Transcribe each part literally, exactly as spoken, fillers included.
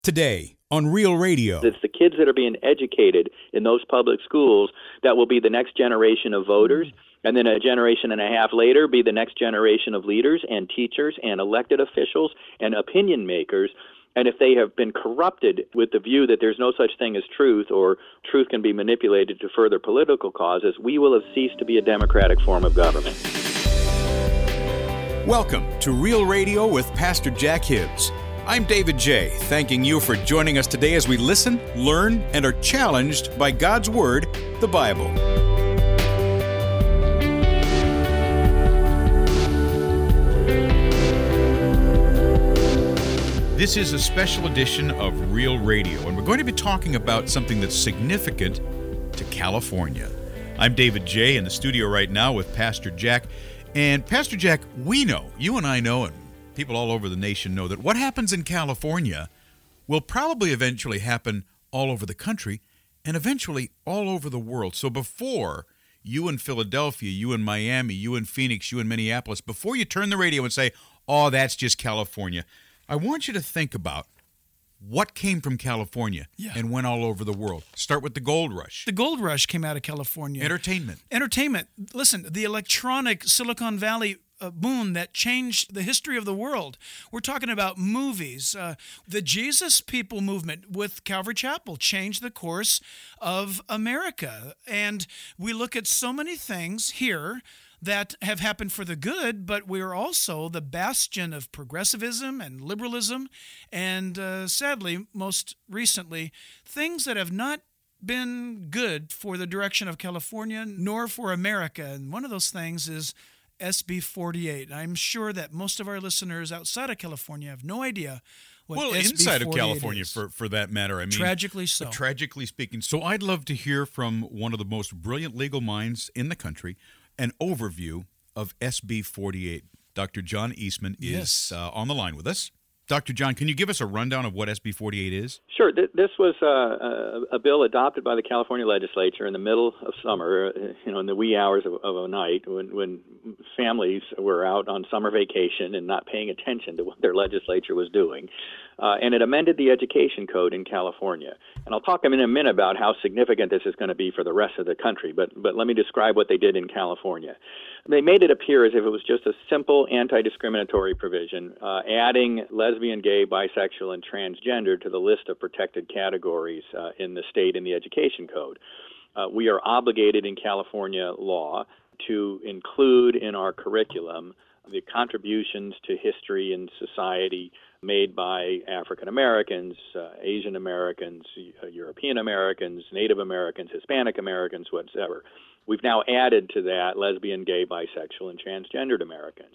Today on Real Radio. It's the kids that are being educated in those public schools that will be the next generation of voters, and then a generation and a half later be the next generation of leaders and teachers and elected officials and opinion makers. And if they have been corrupted with the view that there's no such thing as truth, or truth can be manipulated to further political causes, we will have ceased to be a democratic form of government. Welcome to Real Radio with Pastor Jack Hibbs. I'm David J., thanking you for joining us today as we listen, learn, and are challenged by God's Word, the Bible. This is a special edition of Real Radio, and we're going to be talking about something that's significant to California. I'm David J. in the studio right now with Pastor Jack. And Pastor Jack, we know, you and I know, and people all over the nation know, that what happens in California will probably eventually happen all over the country and eventually all over the world. So before you in Philadelphia, you in Miami, you in Phoenix, you in Minneapolis, before you turn the radio and say, oh, that's just California, I want you to think about what came from California yeah. and went all over the world. Start with the gold rush. The gold rush came out of California. Entertainment. Entertainment. Listen, the electronic Silicon Valley uh, boom that changed the history of the world. We're talking about movies. Uh, the Jesus People movement with Calvary Chapel changed the course of America. And we look at so many things here that have happened for the good, but we're also the bastion of progressivism and liberalism, and uh, sadly, most recently, things that have not been good for the direction of California nor for America. And one of those things is S B forty-eight. I'm sure that most of our listeners outside of California have no idea what well, S B forty-eight inside of California, is. for for that matter. I mean, tragically so. Uh, tragically speaking. So I'd love to hear from one of the most brilliant legal minds in the country an overview of S B forty-eight. Doctor John Eastman is yes. uh, on the line with us. Doctor John, can you give us a rundown of what S B forty-eight is? Sure. This was uh, a bill adopted by the California legislature in the middle of summer, you know, in the wee hours of, of a night when, when families were out on summer vacation and not paying attention to what their legislature was doing. Uh, and it amended the education code in California. And I'll talk in a minute about how significant this is going to be for the rest of the country, but but let me describe what they did in California. They made it appear as if it was just a simple anti-discriminatory provision, uh, adding lesbian, gay, bisexual, and transgender to the list of protected categories uh, in the state in the education code. Uh, we are obligated in California law to include in our curriculum the contributions to history and society made by African Americans, uh, Asian Americans, uh, European Americans, Native Americans, Hispanic Americans, whatever. We've now added to that lesbian, gay, bisexual, and transgendered Americans.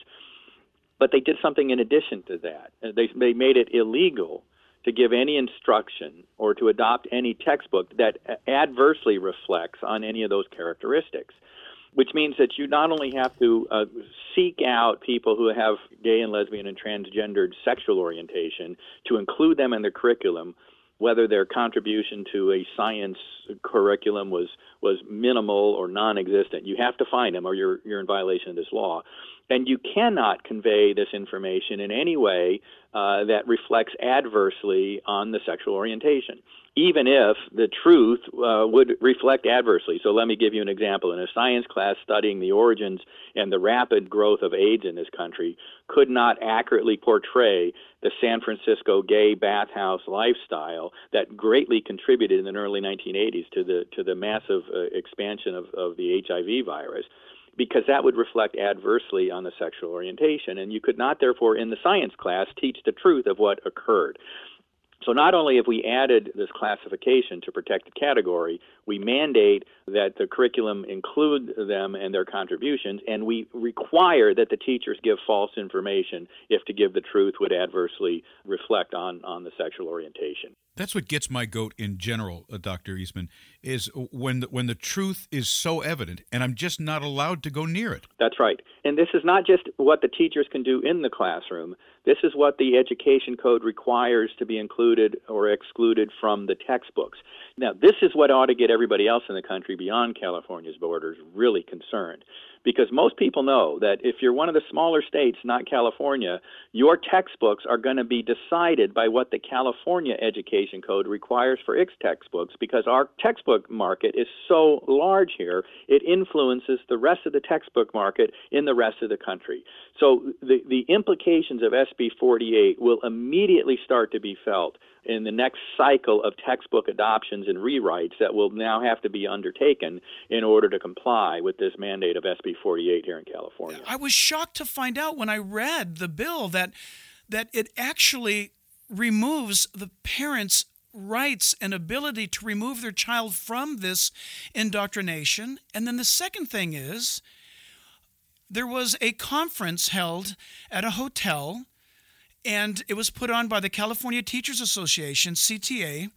But they did something in addition to that. They, they made it illegal to give any instruction or to adopt any textbook that adversely reflects on any of those characteristics, which means that you not only have to uh, seek out people who have gay and lesbian and transgendered sexual orientation to include them in the curriculum, whether their contribution to a science curriculum was, was minimal or non-existent. You have to find them or you're, you're in violation of this law. And you cannot convey this information in any way uh, that reflects adversely on the sexual orientation, even if the truth uh, would reflect adversely. So let me give you an example. In a science class studying the origins and the rapid growth of AIDS in this country could not accurately portray the San Francisco gay bathhouse lifestyle that greatly contributed in the early nineteen eighties to the to the massive uh, expansion of, of the H I V virus, because that would reflect adversely on the sexual orientation. And you could not, therefore, in the science class, teach the truth of what occurred. So not only have we added this classification to protect the category, we mandate that the curriculum include them and their contributions, and we require that the teachers give false information if to give the truth would adversely reflect on, on the sexual orientation. That's what gets my goat in general, uh, Doctor Eastman, is when the, when the truth is so evident and I'm just not allowed to go near it. That's right. And this is not just what the teachers can do in the classroom. This is what the education code requires to be included or excluded from the textbooks. Now, this is what ought to get everybody else in the country beyond California's borders really concerned, because most people know that if you're one of the smaller states, not California, your textbooks are going to be decided by what the California Education Code requires for its textbooks, because our textbook market is so large here, it influences the rest of the textbook market in the rest of the country. So the, the implications of S B forty-eight will immediately start to be felt in the next cycle of textbook adoptions and rewrites that will now have to be undertaken in order to comply with this mandate of S B forty-eight here in California. I was shocked to find out when I read the bill that that it actually removes the parents' rights and ability to remove their child from this indoctrination. And then the second thing is, there was a conference held at a hotel, and it was put on by the California Teachers Association, C T A.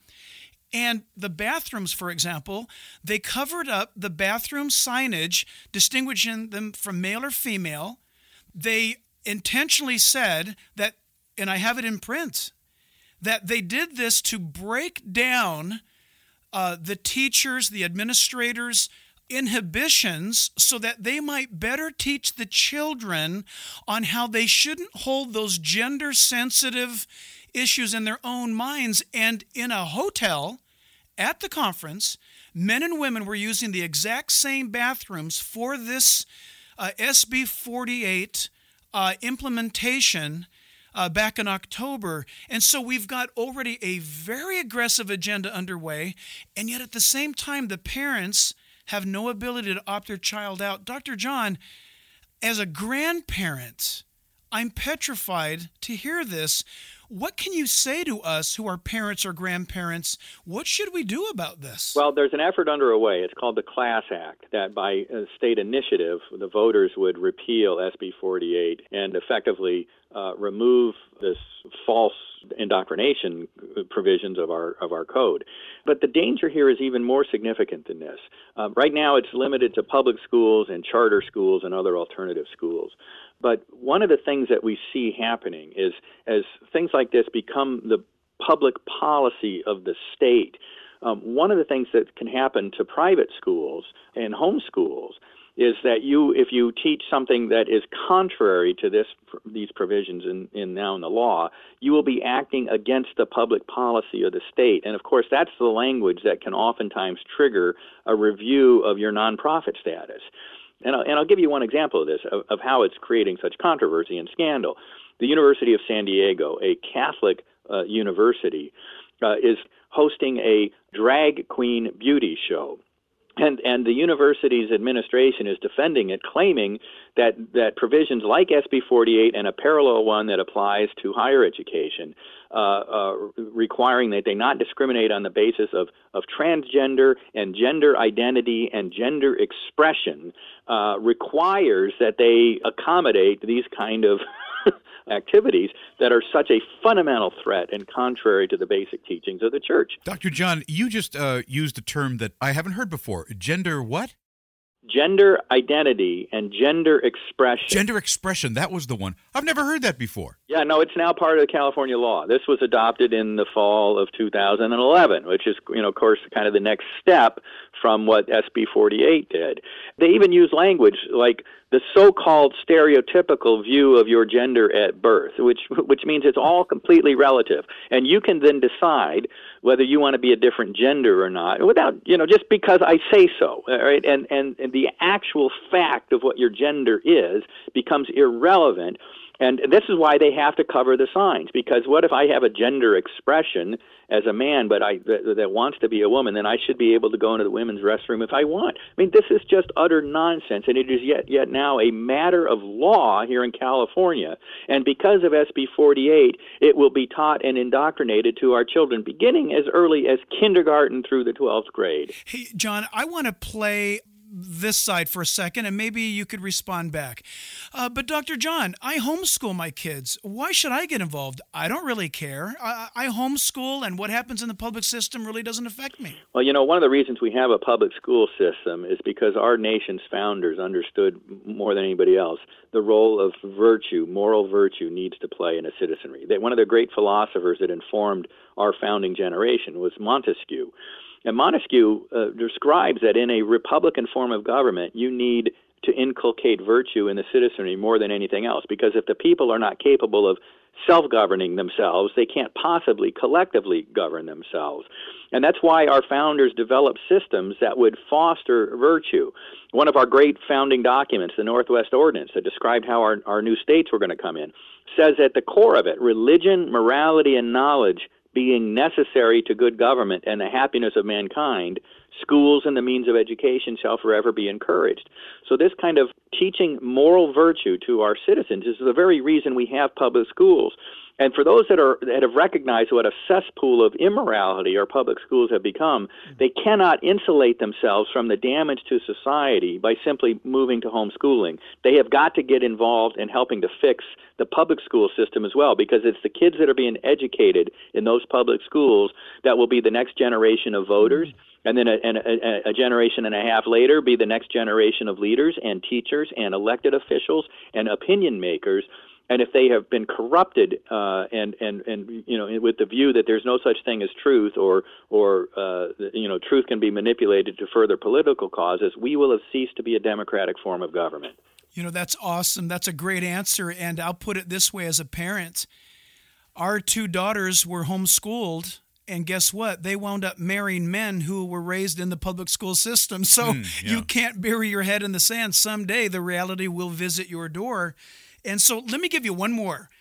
And the bathrooms, for example, they covered up the bathroom signage, distinguishing them from male or female. They intentionally said that, and I have it in print, that they did this to break down uh, the teachers, the administrators' inhibitions, so that they might better teach the children on how they shouldn't hold those gender-sensitive issues in their own minds. And in a hotel at the conference, men and women were using the exact same bathrooms for this uh, S B forty-eight uh, implementation uh, back in October. And so we've got already a very aggressive agenda underway, and yet at the same time, the parents have no ability to opt their child out. Doctor John, as a grandparent, I'm petrified to hear this. What can you say to us who are parents or grandparents? What should we do about this? Well, there's an effort underway. It's called the CLASS Act, that by uh, state initiative, the voters would repeal S B forty-eight and effectively uh, remove this false indoctrination provisions of our of our code. But the danger here is even more significant than this. Uh, right now, it's limited to public schools and charter schools and other alternative schools. But one of the things that we see happening is, as things like this become the public policy of the state, um, one of the things that can happen to private schools and home schools is that you, if you teach something that is contrary to this, these provisions in, in now in the law, you will be acting against the public policy of the state. And of course, that's the language that can oftentimes trigger a review of your nonprofit status. And I'll, and I'll give you one example of this, of, of how it's creating such controversy and scandal. The University of San Diego, a Catholic uh, university, uh, is hosting a drag queen beauty show. And, and the university's administration is defending it, claiming that, that provisions like S B forty-eight and a parallel one that applies to higher education, uh, uh, requiring that they not discriminate on the basis of, of transgender and gender identity and gender expression, uh, requires that they accommodate these kind of activities that are such a fundamental threat and contrary to the basic teachings of the church. Doctor John, you just uh, used a term that I haven't heard before. Gender what? Gender identity and gender expression. Gender expression, that was the one. I've never heard that before. Yeah, no, it's now part of the California law. This was adopted in the fall of two thousand eleven, which is, you know, of course, kind of the next step from what S B forty-eight did. They even use language like the so-called stereotypical view of your gender at birth, which which means it's all completely relative. And you can then decide whether you want to be a different gender or not, without, you know, just because I say so, right? And, and, and the actual fact of what your gender is becomes irrelevant. And this is why they have to cover the signs, because what if I have a gender expression as a man, but I that, that wants to be a woman, then I should be able to go into the women's restroom if I want. I mean, this is just utter nonsense, and it is yet yet now a matter of law here in California. And because of S B forty-eight, it will be taught and indoctrinated to our children beginning as early as kindergarten through the twelfth grade. Hey, John, I want to play this side for a second, and maybe you could respond back. Uh, but Doctor John, I homeschool my kids. Why should I get involved? I don't really care. I, I homeschool, and what happens in the public system really doesn't affect me. Well, you know, one of the reasons we have a public school system is because our nation's founders understood more than anybody else the role of virtue, moral virtue needs to play in a citizenry. They, one of the great philosophers that informed our founding generation was Montesquieu. And Montesquieu uh, describes that in a republican form of government, you need to inculcate virtue in the citizenry more than anything else. Because if the people are not capable of self-governing themselves, they can't possibly collectively govern themselves. And that's why our founders developed systems that would foster virtue. One of our great founding documents, the Northwest Ordinance, that described how our, our new states were going to come in, says at the core of it, religion, morality, and knowledge being necessary to good government and the happiness of mankind, schools and the means of education shall forever be encouraged. So this kind of teaching moral virtue to our citizens is the very reason we have public schools. And for those that are that have recognized what a cesspool of immorality our public schools have become, they cannot insulate themselves from the damage to society by simply moving to homeschooling. They have got to get involved in helping to fix the public school system as well, because it's the kids that are being educated in those public schools that will be the next generation of voters. And then a, a, a generation and a half later, be the next generation of leaders and teachers and elected officials and opinion makers. And if they have been corrupted uh, and, and, and, you know, with the view that there's no such thing as truth or, or uh, you know, truth can be manipulated to further political causes, we will have ceased to be a democratic form of government. You know, that's awesome. That's a great answer. And I'll put it this way as a parent. Our two daughters were homeschooled. And guess what? They wound up marrying men who were raised in the public school system. So mm, yeah. You can't bury your head in the sand. Someday the reality will visit your door. And so let me give you one more.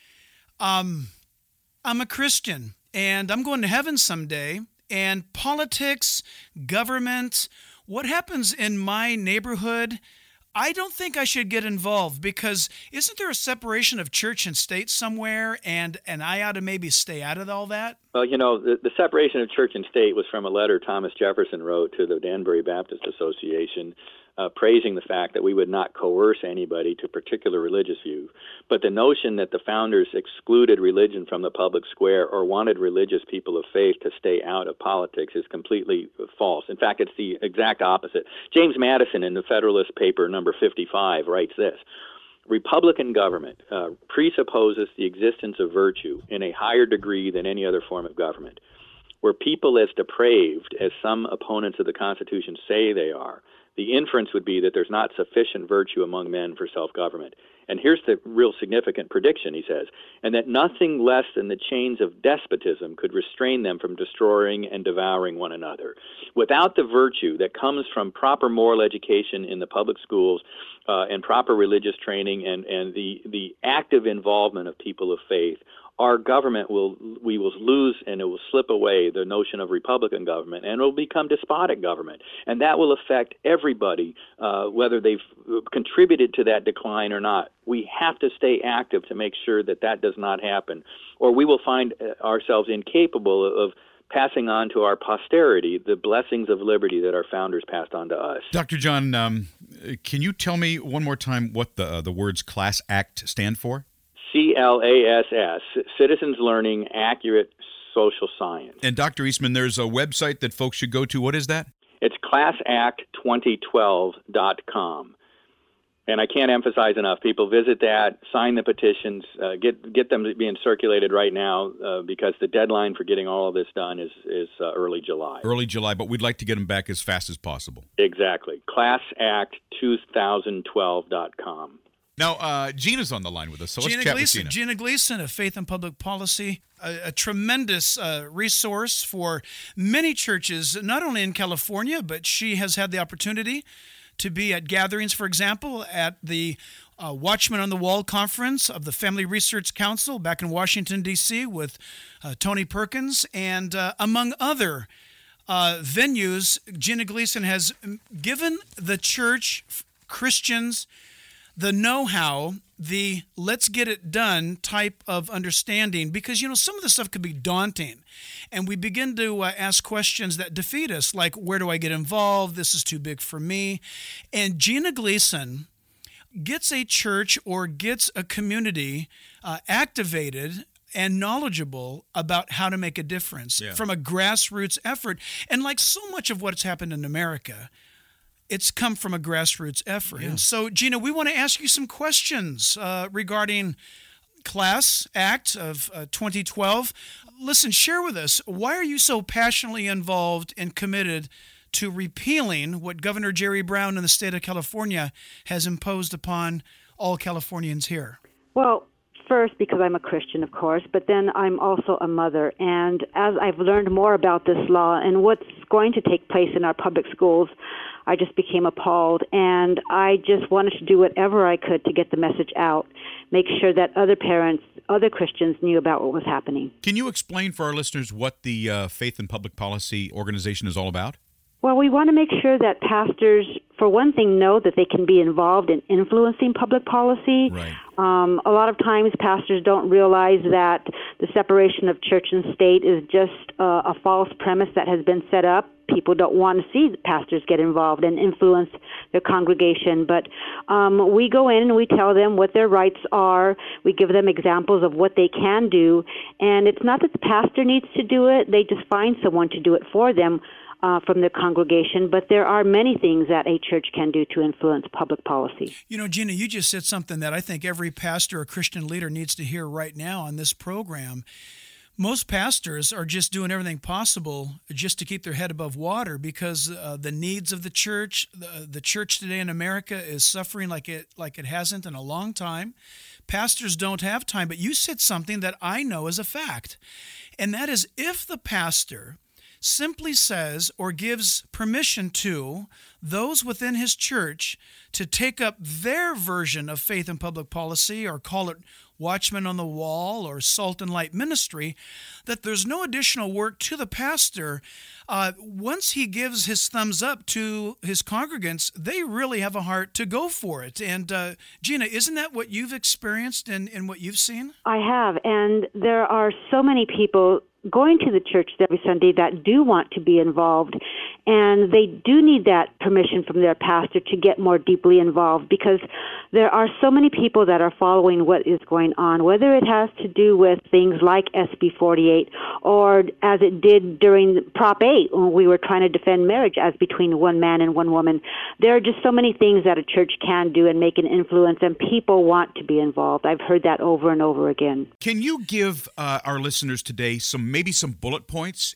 Um, I'm a Christian, and I'm going to heaven someday. And politics, government, what happens in my neighborhood, I don't think I should get involved, because isn't there a separation of church and state somewhere, and, and I ought to maybe stay out of all that? Well, you know, the, the separation of church and state was from a letter Thomas Jefferson wrote to the Danbury Baptist Association, uh, praising the fact that we would not coerce anybody to a particular religious view. But the notion that the founders excluded religion from the public square or wanted religious people of faith to stay out of politics is completely false. In fact, it's the exact opposite. James Madison in the Federalist paper number fifty-five writes this: Republican government uh, presupposes the existence of virtue in a higher degree than any other form of government. Were people as depraved as some opponents of the Constitution say they are, the inference would be that there's not sufficient virtue among men for self-government. And here's the real significant prediction, he says, and that nothing less than the chains of despotism could restrain them from destroying and devouring one another. Without the virtue that comes from proper moral education in the public schools uh, and proper religious training and, and the, the active involvement of people of faith, our government will, we will lose, and it will slip away the notion of Republican government, and it will become despotic government. And that will affect everybody, uh, whether they've contributed to that decline or not. We have to stay active to make sure that that does not happen, or we will find ourselves incapable of passing on to our posterity the blessings of liberty that our founders passed on to us. Doctor John, um, can you tell me one more time what the, uh, the words Class Act stand for? C L A S S, Citizens Learning Accurate Social Science. And Doctor Eastman, there's a website that folks should go to. What is that? It's class act twenty twelve dot com. And I can't emphasize enough, people visit that, sign the petitions, uh, get get them being circulated right now uh, because the deadline for getting all of this done is, is uh, early July. Early July, but we'd like to get them back as fast as possible. Exactly. class act twenty twelve dot com. Now, uh, Gina's on the line with us, so let's Gina chat Gleason, with Gina. Gina Gleason of Faith and Public Policy, a, a tremendous uh, resource for many churches, not only in California, but she has had the opportunity to be at gatherings, for example, at the uh, Watchman on the Wall conference of the Family Research Council back in Washington, D C with uh, Tony Perkins, and uh, among other uh, venues. Gina Gleason has given the church, Christians, the know-how, the let's get it done type of understanding, because, you know, some of the stuff could be daunting. And we begin to uh, ask questions that defeat us, like, where do I get involved? This is too big for me. And Gina Gleason gets a church or gets a community uh, activated and knowledgeable about how to make a difference yeah. from a grassroots effort. And like so much of what's happened in America, it's come from a grassroots effort. Yeah. And so, Gina, we want to ask you some questions uh, regarding Class Act of uh, twenty twelve. Listen, share with us, why are you so passionately involved and committed to repealing what Governor Jerry Brown in the state of California has imposed upon all Californians here? Well, first, because I'm a Christian, of course, but then I'm also a mother. And as I've learned more about this law and what's going to take place in our public schools, I just became appalled. And I just wanted to do whatever I could to get the message out, make sure that other parents, other Christians knew about what was happening. Can you explain for our listeners what the uh, Faith and Public Policy organization is all about? Well, we want to make sure that pastors, for one thing, know that they can be involved in influencing public policy. Right. Um, a lot of times pastors don't realize that the separation of church and state is just uh, a false premise that has been set up. People don't want to see pastors get involved and influence their congregation. But um, we go in and we tell them what their rights are. We give them examples of what they can do. And it's not that the pastor needs to do it. They just find someone to do it for them. Uh, from the congregation, but there are many things that a church can do to influence public policy. You know, Gina, you just said something that I think every pastor or Christian leader needs to hear right now on this program. Most pastors are just doing everything possible just to keep their head above water because uh, the needs of the church, the, the church today in America is suffering like it like it hasn't in a long time. Pastors don't have time, but you said something that I know is a fact, and that is if the pastor simply says or gives permission to those within his church to take up their version of faith and public policy, or call it Watchman on the Wall or Salt and Light Ministry, that there's no additional work to the pastor. Uh, once he gives his thumbs up to his congregants, they really have a heart to go for it. And uh, Gina, isn't that what you've experienced and, and what you've seen? I have, and there are so many people going to the church every Sunday that do want to be involved, and they do need that permission from their pastor to get more deeply involved, because there are so many people that are following what is going on, whether it has to do with things like S B forty-eight, or as it did during Prop eight when we were trying to defend marriage as between one man and one woman. There are just so many things that a church can do and make an influence, and people want to be involved. I've heard that over and over again. Can you give uh, our listeners today some maybe some bullet points?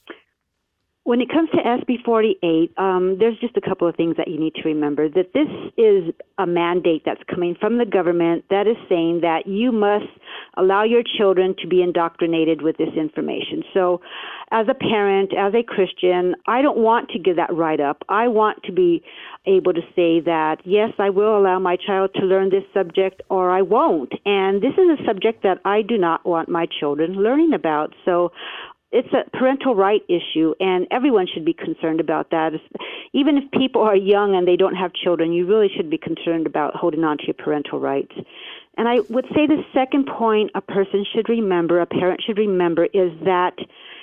When it comes to S B forty-eight, um, there's just a couple of things that you need to remember. That this is a mandate that's coming from the government that is saying that you must allow your children to be indoctrinated with this information. So as a parent, as a Christian, I don't want to give that right up. I want to be able to say that, yes, I will allow my child to learn this subject, or I won't. And this is a subject that I do not want my children learning about. So it's a parental right issue, and everyone should be concerned about that. Even if people are young and they don't have children, you really should be concerned about holding on to your parental rights. And I would say the second point a person should remember, a parent should remember, is that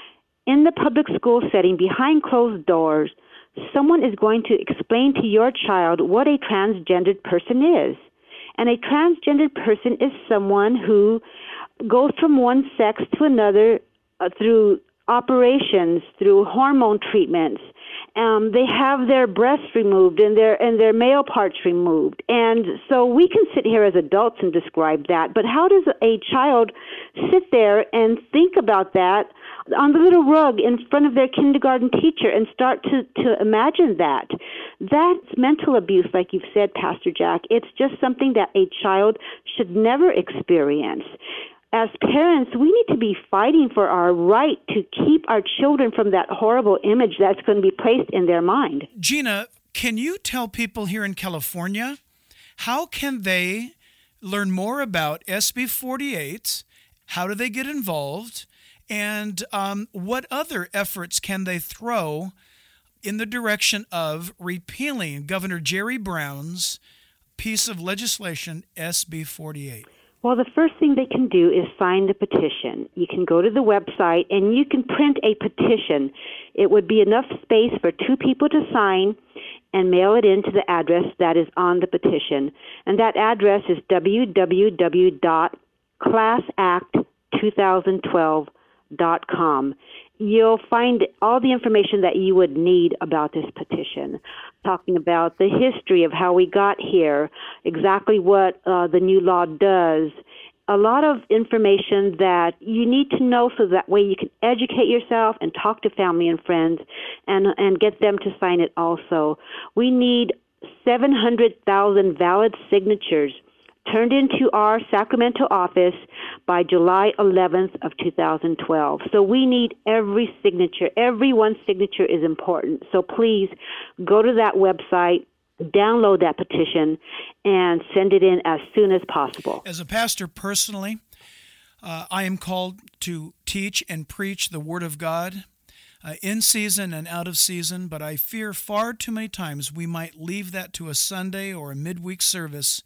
in the public school setting, behind closed doors, someone is going to explain to your child what a transgendered person is. And a transgendered person is someone who goes from one sex to another Uh, through operations, through hormone treatments. Um, they have their breasts removed and their and their male parts removed. And so we can sit here as adults and describe that, but how does a child sit there and think about that on the little rug in front of their kindergarten teacher and start to, to imagine that? That's mental abuse, like you've said, Pastor Jack. It's just something that a child should never experience. As parents, we need to be fighting for our right to keep our children from that horrible image that's going to be placed in their mind. Gina, can you tell people here in California, how can they learn more about S B forty-eight? How do they get involved? And um, what other efforts can they throw in the direction of repealing Governor Jerry Brown's piece of legislation, S B forty-eight? Well, the first thing they can do is sign the petition. You can go to the website and you can print a petition. It would be enough space for two people to sign and mail it in to the address that is on the petition. And that address is w w w dot class act twenty twelve dot com. You'll find all the information that you would need about this petition, talking about the history of how we got here, exactly what uh, the new law does, a lot of information that you need to know so that way you can educate yourself and talk to family and friends and, and get them to sign it also. We need seven hundred thousand valid signatures turned into our Sacramento office by July eleventh of two thousand twelve. So we need every signature. Every one signature is important. So please go to that website, download that petition, and send it in as soon as possible. As a pastor personally, uh, I am called to teach and preach the Word of God uh, in season and out of season, but I fear far too many times we might leave that to a Sunday or a midweek service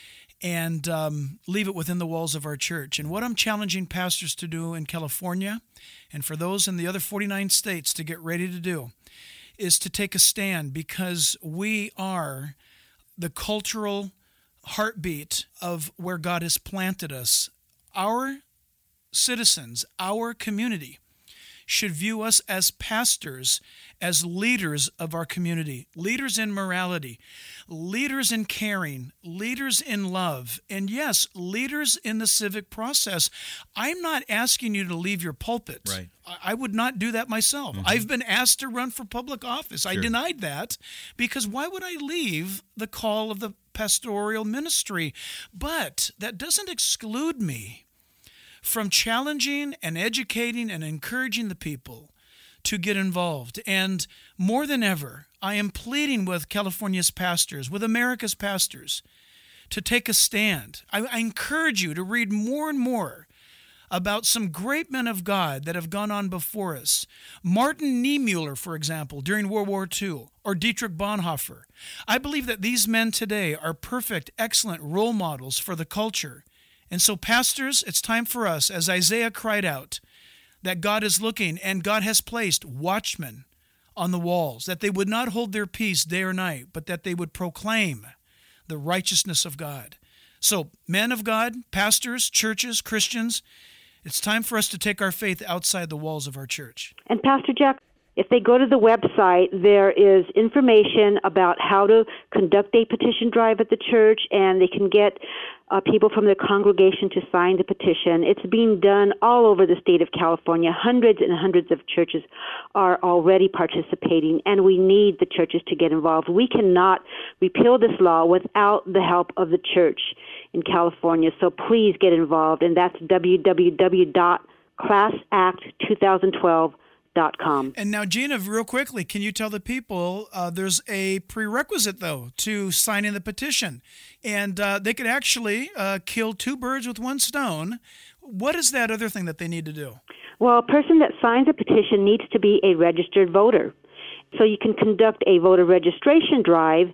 and um, leave it within the walls of our church. And what I'm challenging pastors to do in California, and for those in the other forty-nine states to get ready to do, is to take a stand, because we are the cultural heartbeat of where God has planted us. Our citizens, our community, should view us as pastors, as leaders of our community, leaders in morality, leaders in caring, leaders in love, and yes, leaders in the civic process. I'm not asking you to leave your pulpit. Right. I would not do that myself. Mm-hmm. I've been asked to run for public office. Sure. I denied that, because why would I leave the call of the pastoral ministry? But that doesn't exclude me from challenging and educating and encouraging the people to get involved. And more than ever, I am pleading with California's pastors, with America's pastors, to take a stand. I, I encourage you to read more and more about some great men of God that have gone on before us. Martin Niemöller, for example, during World War Two, or Dietrich Bonhoeffer. I believe that these men today are perfect, excellent role models for the culture. And so, pastors, it's time for us, as Isaiah cried out, that God is looking, and God has placed watchmen on the walls, that they would not hold their peace day or night, but that they would proclaim the righteousness of God. So, men of God, pastors, churches, Christians, it's time for us to take our faith outside the walls of our church. And Pastor Jack, if they go to the website, there is information about how to conduct a petition drive at the church, and they can get uh, people from the congregation to sign the petition. It's being done all over the state of California. Hundreds and hundreds of churches are already participating, and we need the churches to get involved. We cannot repeal this law without the help of the church in California, so please get involved, and that's w w w dot class act twenty twelve dot com. And now, Gina, real quickly, can you tell the people uh, there's a prerequisite, though, to signing the petition? And uh, they could actually uh, kill two birds with one stone. What is that other thing that they need to do? Well, a person that signs a petition needs to be a registered voter. So you can conduct a voter registration drive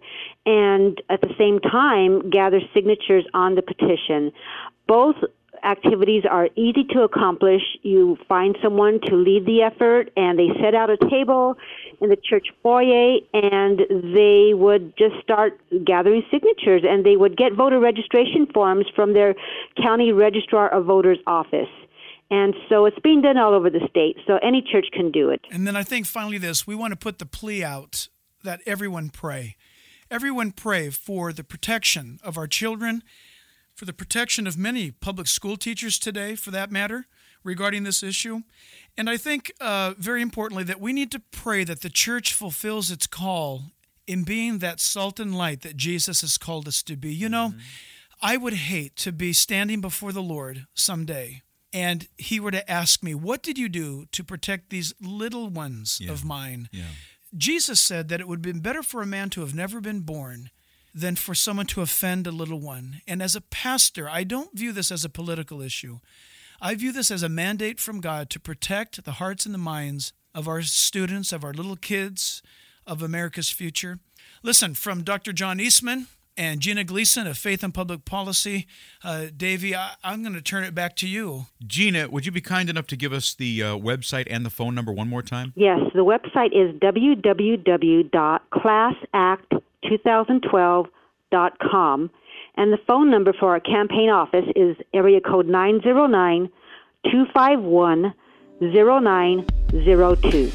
and at the same time gather signatures on the petition. Both activities are easy to accomplish. You find someone to lead the effort, and they set out a table in the church foyer, and they would just start gathering signatures, and they would get voter registration forms from their county registrar of voters office. And so it's being done all over the state, so any church can do it. And then I think finally this, we want to put the plea out that everyone pray. Everyone pray for the protection of our children, for the protection of many public school teachers today, for that matter, regarding this issue. And I think, uh, very importantly, that we need to pray that the church fulfills its call in being that salt and light that Jesus has called us to be. You know, mm-hmm. I would hate to be standing before the Lord someday and he were to ask me, what did you do to protect these little ones yeah. of mine? Yeah. Jesus said that it would have been better for a man to have never been born than for someone to offend a little one. And as a pastor, I don't view this as a political issue. I view this as a mandate from God to protect the hearts and the minds of our students, of our little kids, of America's future. Listen, from Doctor John Eastman and Gina Gleason of Faith and Public Policy, uh, Davey, I, I'm going to turn it back to you. Gina, would you be kind enough to give us the uh, website and the phone number one more time? Yes, the website is w w w dot class act twenty twelve dot com, and the phone number for our campaign office is area code nine zero nine, two five one, zero nine zero two.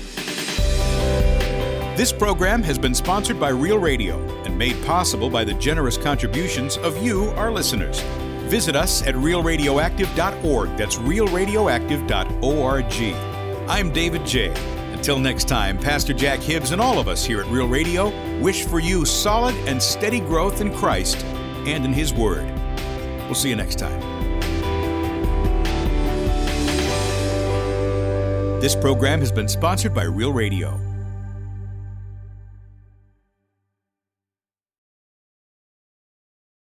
This program has been sponsored by Real Radio and made possible by the generous contributions of you, our listeners. Visit us at real radioactive dot org. That's real radioactive dot org. I'm David J., and Till next time, Pastor Jack Hibbs and all of us here at Real Radio wish for you solid and steady growth in Christ and in His Word. We'll see you next time. This program has been sponsored by Real Radio.